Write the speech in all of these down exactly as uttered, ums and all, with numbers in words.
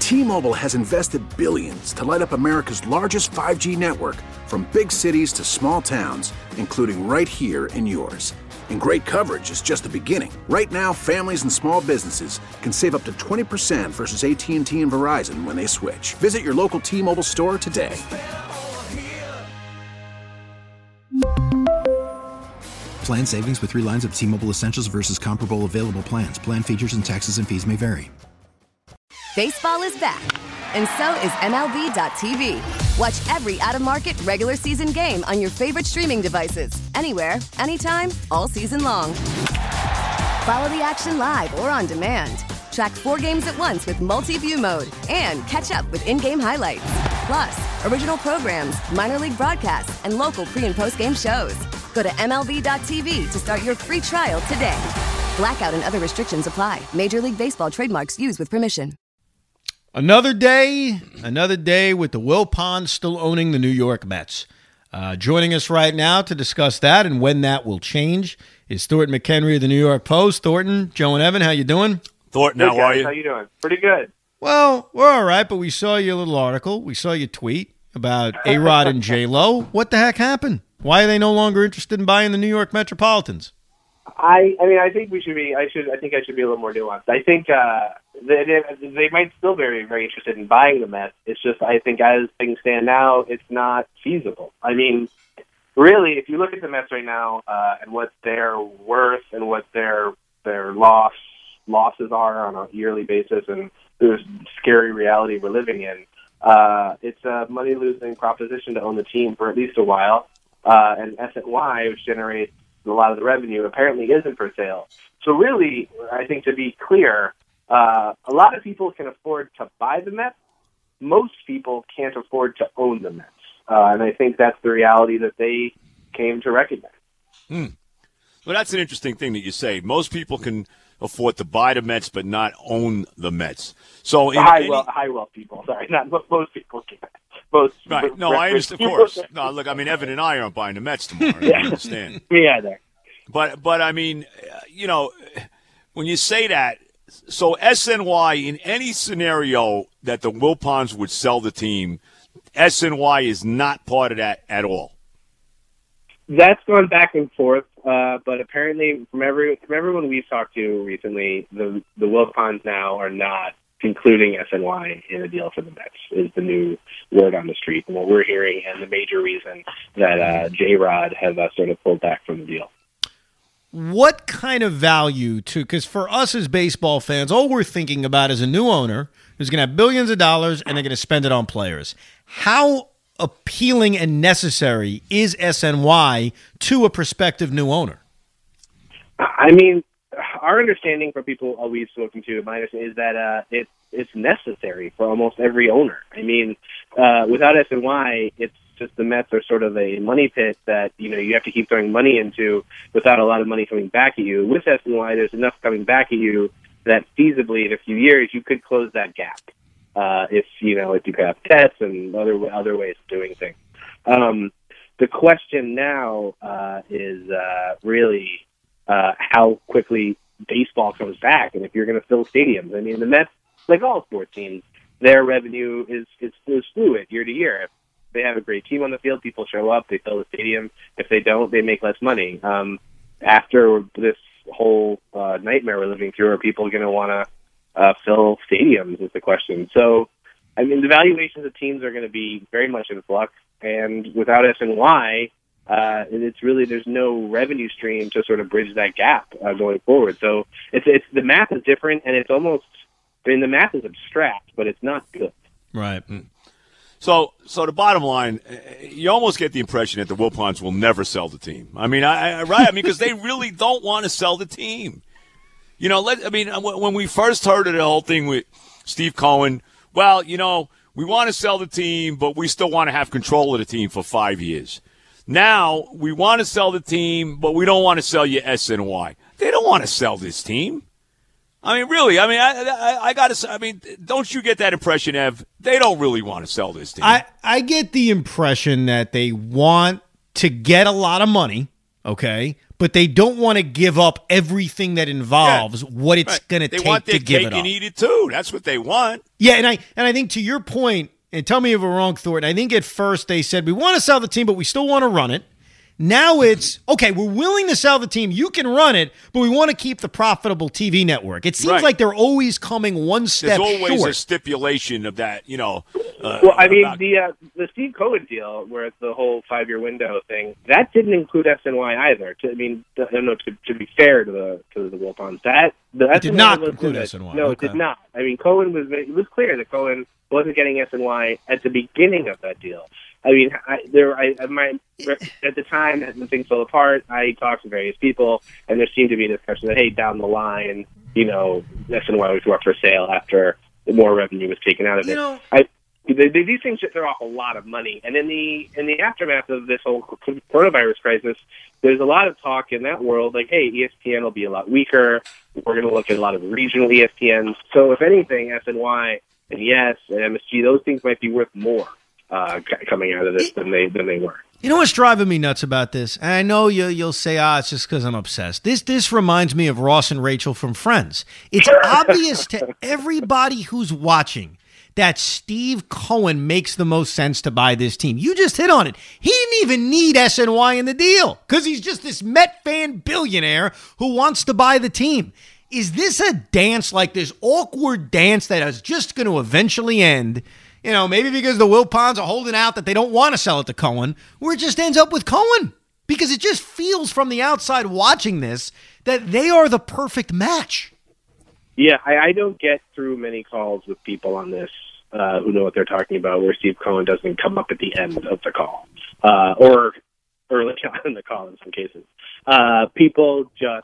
T-Mobile has invested billions to light up America's largest five G network, from big cities to small towns, including right here in yours. And great coverage is just the beginning. Right now, families and small businesses can save up to twenty percent versus A T and T and Verizon when they switch. Visit your local T-Mobile store today. Plan savings with three lines of T-Mobile Essentials versus comparable available plans. Plan features and taxes and fees may vary. Baseball is back, and so is M L B dot T V. Watch every out-of-market regular season game on your favorite streaming devices, anywhere, anytime, all season long. Follow the action live or on demand. Track four games at once with multi-view mode and catch up with in-game highlights. Plus, original programs, minor league broadcasts, and local pre- and post-game shows. Go to M L B dot T V to start your free trial today. Blackout and other restrictions apply. Major League Baseball trademarks used with permission. Another day, another day with the Wilpons still owning the New York Mets. Uh, joining us right now to discuss that and when that will change is Thornton McHenry of the New York Post. Thornton, Joe and Evan, how you doing? Thornton, how are you? How you doing? Pretty good. Well, we're all right, but we saw your little article. We saw your tweet about A-Rod and J-Lo. What the heck happened? Why are they no longer interested in buying the New York Metropolitans? I, I mean, I think we should be. I should. I think I should be a little more nuanced. I think uh, they, they they might still be very, very interested in buying the Mets. It's just, I think, as things stand now, it's not feasible. I mean, really, if you look at the Mets right now uh, and what they're worth and what their their loss losses are on a yearly basis, and the scary reality we're living in, uh, it's a money losing proposition to own the team for at least a while. Uh, and S N Y, which generates a lot of the revenue, apparently isn't for sale. So really, I think to be clear, uh, a lot of people can afford to buy the Mets. Most people can't afford to own the Mets. Uh, and I think that's the reality that they came to recognize. Hmm. Well, that's an interesting thing that you say. Most people can afford to buy the Mets but not own the Mets. So in high, any... well, high wealth people, sorry, not most people can't. Most, right. No, I understand, of course. No, look, I mean, Evan and I aren't buying the Mets tomorrow. Yeah. I understand. Me either. But, but I mean, you know, when you say that, so S N Y, in any scenario that the Wilpons would sell the team, S N Y is not part of that at all. That's gone back and forth, uh, but apparently from every from everyone we've talked to recently, the the Wilpons now are not including S N Y in a deal for the Mets, is the new word on the street, and what we're hearing, and the major reason that uh, J-Rod has uh, sort of pulled back from the deal. What kind of value to, because for us as baseball fans, all we're thinking about is a new owner who's going to have billions of dollars and they're going to spend it on players. How appealing and necessary is S N Y to a prospective new owner? I mean, our understanding from people we've spoken to, my understanding is that uh, it, it's necessary for almost every owner. I mean, uh, without S N Y, it's just the Mets are sort of a money pit that, you know, you have to keep throwing money into without a lot of money coming back at you. With S N Y, there's enough coming back at you that feasibly in a few years you could close that gap. Uh, if, you know, if you have debts and other other ways of doing things. Um, the question now uh, is uh, really uh, how quickly baseball comes back, and if you're going to fill stadiums. I mean, the Mets, like all sports teams, their revenue is, is, is fluid year to year. If they have a great team on the field, people show up, they fill the stadium. If they don't, they make less money. Um, after this whole uh, nightmare we're living through, are people going to want to Uh, fill stadiums is the question. So, I mean, the valuations of teams are going to be very much in flux, and without S N Y, uh, it's really, there's no revenue stream to sort of bridge that gap uh, going forward. So, it's it's the math is different, and it's almost, I mean, the math is abstract, but it's not good. Right. So, so the bottom line, you almost get the impression that the Wilpons will never sell the team. I mean, I, I right? I mean, because they really don't want to sell the team. You know, let, I mean, when we first heard of the whole thing with Steve Cohen, well, you know, we want to sell the team, but we still want to have control of the team for five years. Now, we want to sell the team, but we don't want to sell you S N Y. They don't want to sell this team. I mean, really, I mean, I, I, I got to, I mean, don't you get that impression, Ev? They don't really want to sell this team. I, I get the impression that they want to get a lot of money, okay? But they don't want to give up everything that involves yeah, what it's right. going to take want their to give cake it up. And eat it too. That's what they want. Yeah, and I and I think to your point, and tell me if I'm wrong, Thornton, I think at first they said, we want to sell the team, but we still want to run it. Now it's, okay, we're willing to sell the team. You can run it, but we want to keep the profitable T V network. It seems right. like they're always coming one step short. There's always short. a stipulation of that, you know. Uh, well, I mean, about- the uh, the Steve Cohen deal, where it's the whole five-year window thing, that didn't include S N Y either. To, I mean, the, no, to, to be fair to the to the Wilpons, that the it S N Y did not was include S N Y. No, okay. it did not. I mean, Cohen was it was clear that Cohen wasn't getting S N Y at the beginning of that deal. I mean, I, there. I, my, at the time that things fell apart, I talked to various people, and there seemed to be a discussion that, hey, down the line, you know, S N Y was up for sale after more revenue was taken out of it. You know, I, they, they, these things throw off a lot of money, and in the in the aftermath of this whole coronavirus crisis, there's a lot of talk in that world, like, hey, E S P N will be a lot weaker. We're going to look at a lot of regional E S P Ns. So, if anything, S N Y and Yes and M S G, those things might be worth more. Uh, coming out of this than they than they were. You know what's driving me nuts about this? And I know you, you'll say, ah, it's just because I'm obsessed. This this reminds me of Ross and Rachel from Friends. It's obvious to everybody who's watching that Steve Cohen makes the most sense to buy this team. You just hit on it. He didn't even need S N Y in the deal because he's just this Met fan billionaire who wants to buy the team. Is this a dance, like this awkward dance that is just going to eventually end? You know, maybe because the Wilpons are holding out that they don't want to sell it to Cohen, where it just ends up with Cohen. Because it just feels from the outside watching this that they are the perfect match. Yeah, I, I don't get through many calls with people on this uh, who know what they're talking about, where Steve Cohen doesn't come up at the end of the call. Uh, or early on in the call in some cases. Uh, people just...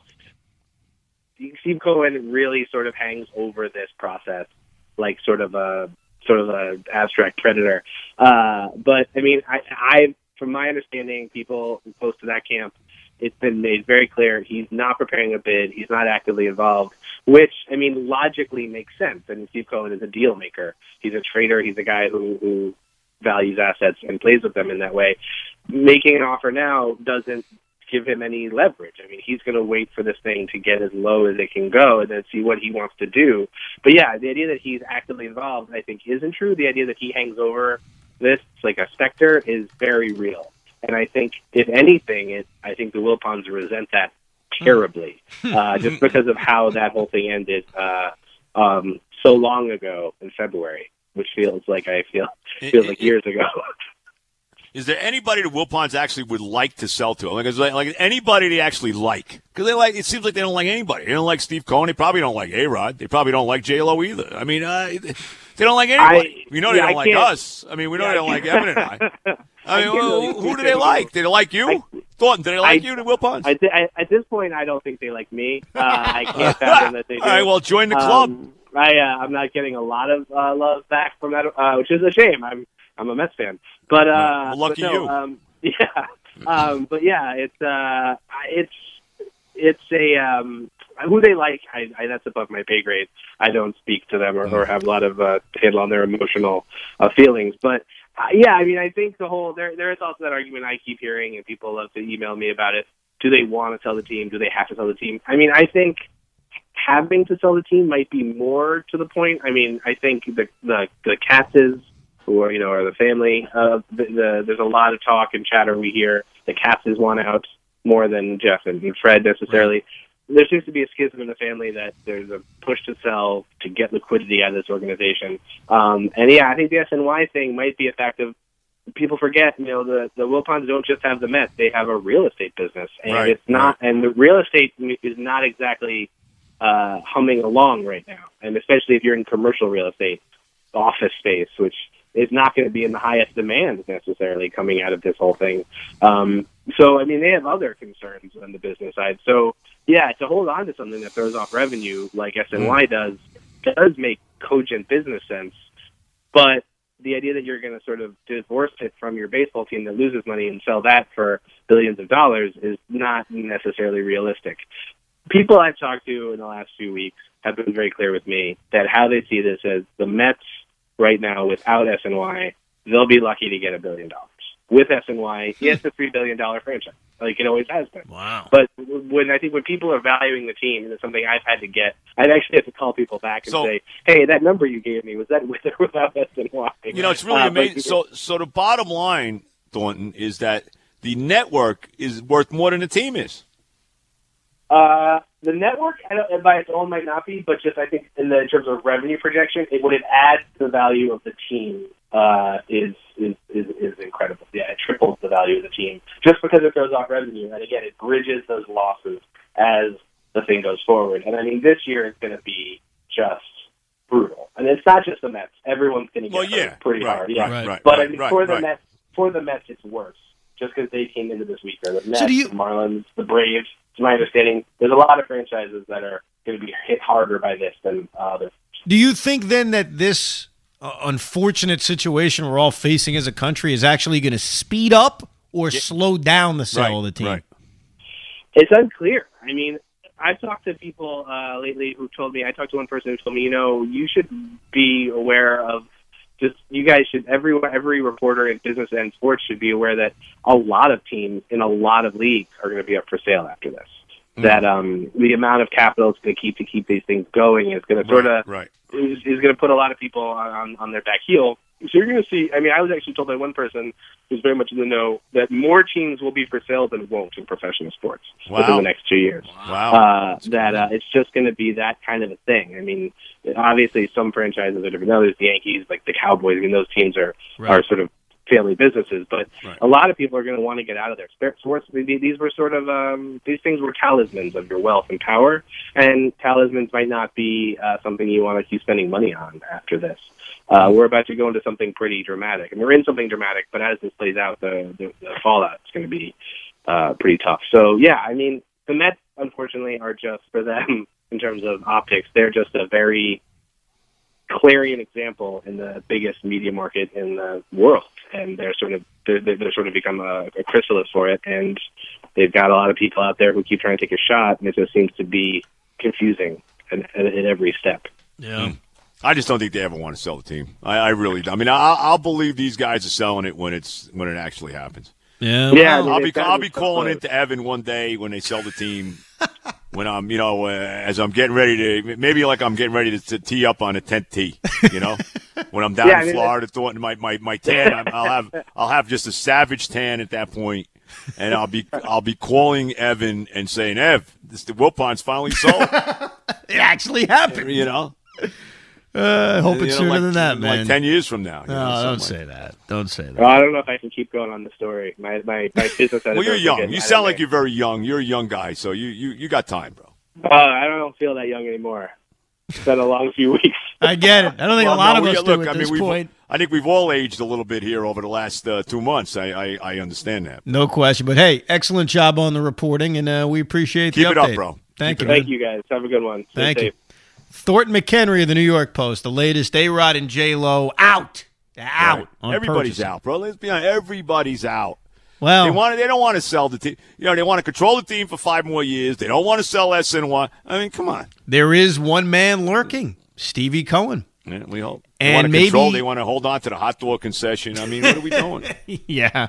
Steve Cohen really sort of hangs over this process like sort of a... sort of an abstract predator. Uh, but, I mean, I, I, from my understanding, people close to that camp, it's been made very clear he's not preparing a bid. He's not actively involved, which, I mean, logically makes sense. I mean, Steve Cohen is a deal maker. He's a trader. He's a guy who, who values assets and plays with them in that way. Making an offer now doesn't give him any leverage. I mean, he's going to wait for this thing to get as low as it can go and then see what he wants to do. But yeah, the idea that he's actively involved, I think, isn't true. The idea that he hangs over this like a specter is very real. And I think, if anything, it, I think the Wilpons resent that terribly, uh, just because of how that whole thing ended uh, um, so long ago in February, which feels like I feel feels like years ago. Is there anybody the Wilpons actually would like to sell to? Like, is there, like anybody they actually like? Because they like. It seems like they don't like anybody. They don't like Steve Cohen. They probably don't like A-Rod. They probably don't like J-Lo either. I mean, uh, they don't like anybody. I, we know they yeah, don't I like can't. us. I mean, we know Yeah, they don't like Evan and I. I mean, really who, who do they like? Did they like you? I, Thornton, did they like I, you, the Wilpons? I, I, at this point, I don't think they like me. Uh, I can't fathom that they do. All right, well, join the club. Um, I, uh, I'm not getting a lot of uh, love back from that, uh, which is a shame. I'm I'm a Mets fan, but uh, well, lucky but no, you. Um, yeah, um, but yeah, it's uh, it's it's a um, who they like. I, I that's above my pay grade. I don't speak to them or, or have a lot of uh, handle on their emotional uh, feelings, but. Uh, yeah, I mean, I think the whole there there is also that argument I keep hearing, and people love to email me about it. Do they want to sell the team? Do they have to sell the team? I mean, I think having to sell the team might be more to the point. I mean, I think the the the Katzes, who are you know are the family. Uh, the, the, there's a lot of talk and chatter we hear. The Katzes want out more than Jeff and Fred necessarily. Right. There seems to be a schism in the family that there's a push to sell to get liquidity out of this organization. Um, and yeah, I think the S N Y thing might be a fact of people forget, you know, the, the Wilpons don't just have the Mets, they have a real estate business. And right, it's not, right. and the real estate is not exactly uh, humming along right now. And especially if you're in commercial real estate, office space, which is not going to be in the highest demand necessarily coming out of this whole thing. Um, so, I mean, they have other concerns on the business side. So, yeah, to hold on to something that throws off revenue like S N Y does, does make cogent business sense. But the idea that you're going to sort of divorce it from your baseball team that loses money and sell that for billions of dollars is not necessarily realistic. People I've talked to in the last few weeks have been very clear with me that how they see this as the Mets right now without S N Y, they'll be lucky to get a billion dollars. with S N Y, it's a three billion dollars franchise. Like it always has been. Wow. But when I think when people are valuing the team, and it's something I've had to get, I'd actually have to call people back and So- say, hey, that number you gave me, was that with or without S N Y? You know, it's really Uh, amazing. but- So, so the bottom line, Thornton, is that the network is worth more than the team is. Uh, the network I don't, by its own might not be, but just I think in, the, in terms of revenue projection, it, what it adds to the value of the team uh, is, is is is incredible. Yeah, it triples the value of the team just because it throws off revenue, and again, it bridges those losses as the thing goes forward. And I mean, this year is going to be just brutal, and it's not just the Mets. Everyone's going to get Well, yeah, hurt pretty right, hard. Yeah, right, right, but right, I mean, right, for the right. Mets, for the Mets, it's worse just because they came into this week. The Mets, So do you- the Marlins, the Braves. To my understanding, there's a lot of franchises that are going to be hit harder by this than others. Do you think then that this uh, unfortunate situation we're all facing as a country is actually going to speed up or slow down the sale Right, of the team? right. It's unclear. I mean, I've talked to people uh, lately who told me, I talked to one person who told me, you know, you should be aware of just, you guys should, every, every reporter in business and sports should be aware that a lot of teams in a lot of leagues are going to be up for sale after this. Mm. That um, the amount of capital it's going to keep to keep these things going is going to sort of, Right, is, is going to put a lot of people on, on their back heel. So you're going to see, I mean, I was actually told by one person who's very much in the know that more teams will be for sale than won't in professional sports Wow. within the next two years. Wow. Uh, that uh, it's just going to be that kind of a thing. I mean, obviously some franchises are different. Others, the Yankees, like the Cowboys, I mean, those teams are, Right. are sort of family businesses, but Right. a lot of people are going to want to get out of their spare sports. These were sort of, um, these things were talismans of your wealth and power, and talismans might not be uh, something you want to keep spending money on after this. Uh, we're about to go into something pretty dramatic, and we're in something dramatic, but as this plays out, the, the, the fallout is going to be uh, pretty tough. So, yeah, I mean, the Mets, unfortunately, are just, for them, in terms of optics, they're just a very clarion example in the biggest media market in the world, and they're sort of they're, they're sort of become a, a chrysalis for it, and they've got a lot of people out there who keep trying to take a shot, and it just seems to be confusing at, at, at every step. Yeah. I just don't think they ever want to sell the team. I, I really don't. I mean, I'll, I'll believe these guys are selling it when it's when it actually happens. Yeah. Yeah, I mean, I'll be they've gotten I'll be so calling close. into Evan one day when they sell the team. When I'm, you know, uh, as I'm getting ready to, maybe like I'm getting ready to, to tee up on a tenth tee, you know, when I'm down Yeah, I in mean, Florida, throwing my my my tan, I'm, I'll have I'll have just a savage tan at that point, and I'll be I'll be calling Evan and saying, Ev, this the Wilpons finally sold, It actually happened. you know. Uh, I hope You it's know, sooner like, than that, man. Like ten years from now. you no, know, don't something say like that. Don't say that. Well, I don't know if I can keep going on the story. My my, my business editor. Well, you're will young. get You mad sound at like me. you're very young. You're a young guy, so you you, you got time, bro. Uh, I don't feel that young anymore. It's been a long few weeks. I get it. I don't think Well, a lot no, of we- us look, do at I mean, this we've- point. I think we've all aged a little bit here over the last uh, two months. I, I, I understand that. No question. But hey, excellent job on the reporting, and uh, we appreciate Keep the it update. up, bro. Thank Keep you. it Thank you, guys. Have a good one. Stay Thank safe. you. Thornton McHenry of the New York Post, the latest A-Rod and J-Lo out. They're out. Right. on Everybody's purchasing. out, bro. Let's be honest. Everybody's out. Well, They want. They don't want to sell the team. You know, they want to control the team for five more years. They don't want to sell S N Y. I mean, come on. there is one man lurking, Stevie Cohen. Yeah, we hope. They And want to maybe- control. They want to hold on to the hot dog concession. I mean, what are we doing? Yeah.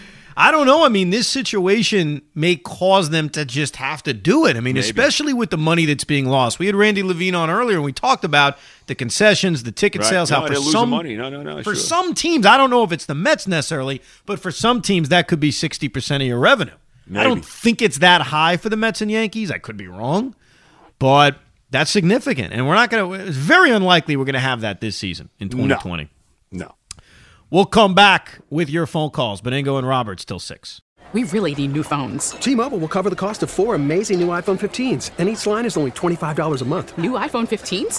I don't know. I mean, this situation may cause them to just have to do it. I mean, Maybe. especially with the money that's being lost. We had Randy Levine on earlier, and we talked about the concessions, the ticket Right. sales, No, how for they're losing some money. No, no, no, for sure. some teams, I don't know if it's the Mets necessarily, but for some teams that could be sixty percent of your revenue. I Maybe. don't think it's that high for the Mets and Yankees. I could be wrong, but that's significant, and we're not going to. It's very unlikely we're going to have that this season in twenty twenty. No. We'll come back with your phone calls. Benigno and Roberts till six. We really need new phones. T-Mobile will cover the cost of four amazing new iPhone fifteens, and each line is only twenty-five dollars a month. New iPhone fifteens?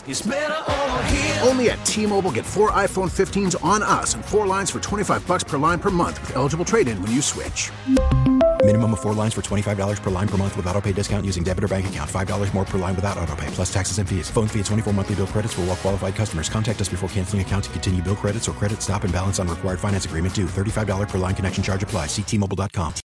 Only at T-Mobile, get four iPhone fifteens on us and four lines for twenty-five bucks per line per month with eligible trade-in when you switch. Minimum of four lines for twenty-five dollars per line per month with autopay discount using debit or bank account. five dollars more per line without autopay, plus taxes and fees. Phone fee at twenty-four monthly bill credits for well-qualified customers. Contact us before canceling account to continue bill credits or credit stop and balance on required finance agreement due. thirty-five dollars per line connection charge applies. See T Mobile dot com.